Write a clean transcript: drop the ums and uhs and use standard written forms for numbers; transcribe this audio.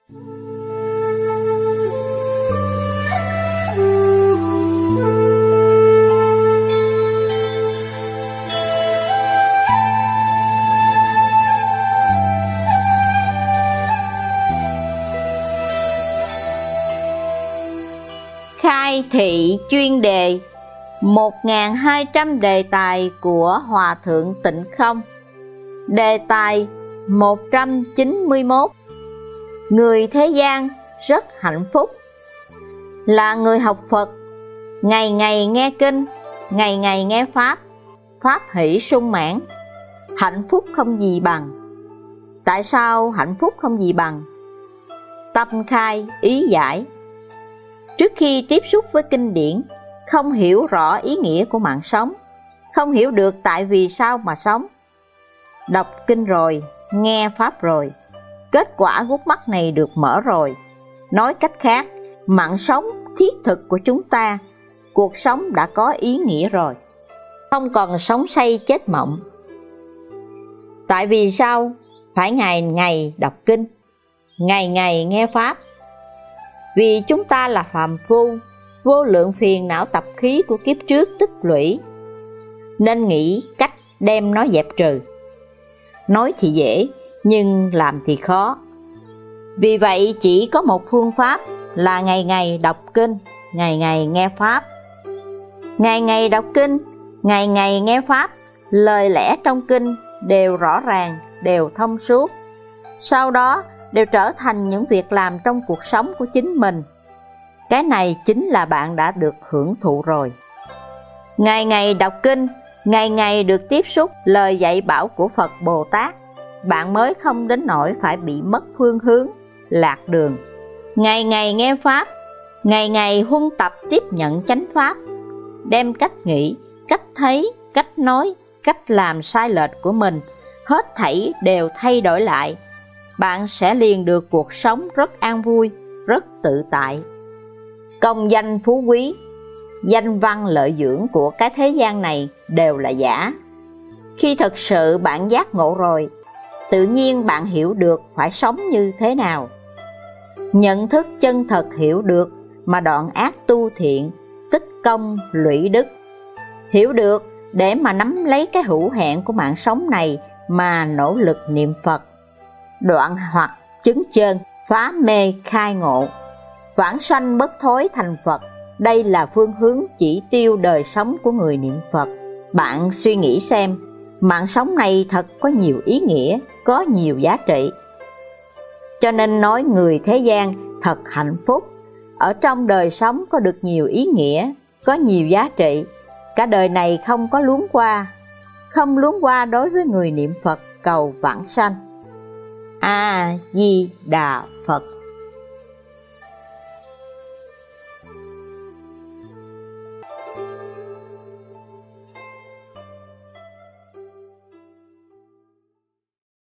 Khai thị chuyên đề 1200 đề tài của Hòa Thượng Tịnh Không. Đề tài 191. Người thế gian rất hạnh phúc. Là người học Phật, ngày ngày nghe kinh, ngày ngày nghe Pháp, Pháp hỷ sung mãn, hạnh phúc không gì bằng. Tại sao hạnh phúc không gì bằng? Tâm khai ý giải. Trước khi tiếp xúc với kinh điển, không hiểu rõ ý nghĩa của mạng sống, không hiểu được tại vì sao mà sống. Đọc kinh rồi, nghe Pháp rồi, kết quả gút mắt này được mở rồi. Nói cách khác, mạng sống thiết thực của chúng ta, cuộc sống đã có ý nghĩa rồi, không còn sống say chết mộng. Tại vì sao phải ngày ngày đọc kinh, ngày ngày nghe Pháp? Vì chúng ta là phàm phu, vô lượng phiền não tập khí của kiếp trước tích lũy, nên nghĩ cách đem nó dẹp trừ. Nói thì dễ, nhưng làm thì khó. Vì vậy chỉ có một phương pháp là ngày ngày đọc kinh, ngày ngày nghe Pháp. Ngày ngày đọc kinh, ngày ngày nghe Pháp, lời lẽ trong kinh đều rõ ràng, đều thông suốt. Sau đó đều trở thành những việc làm trong cuộc sống của chính mình. Cái này chính là bạn đã được hưởng thụ rồi. Ngày ngày đọc kinh, ngày ngày được tiếp xúc lời dạy bảo của Phật Bồ Tát, bạn mới không đến nỗi phải bị mất phương hướng, lạc đường. Ngày ngày nghe Pháp, ngày ngày huân tập tiếp nhận chánh Pháp, đem cách nghĩ, cách thấy, cách nói, cách làm sai lệch của mình, hết thảy đều thay đổi lại. Bạn sẽ liền được cuộc sống rất an vui, rất tự tại. Công danh phú quý, danh văn lợi dưỡng của cái thế gian này đều là giả. Khi thực sự bạn giác ngộ rồi, tự nhiên bạn hiểu được phải sống như thế nào. Nhận thức chân thật hiểu được mà đoạn ác tu thiện, tích công lũy đức. Hiểu được để mà nắm lấy cái hữu hạn của mạng sống này mà nỗ lực niệm Phật. Đoạn hoặc chứng chân, phá mê khai ngộ, vãng sanh bất thối thành Phật. Đây là phương hướng chỉ tiêu đời sống của người niệm Phật. Bạn suy nghĩ xem, mạng sống này thật có nhiều ý nghĩa, có nhiều giá trị. Cho nên nói người thế gian thật hạnh phúc. Ở trong đời sống có được nhiều ý nghĩa, có nhiều giá trị. Cả đời này không có luống qua, không luống qua đối với người niệm Phật cầu vãng sanh. A Di Đà Phật.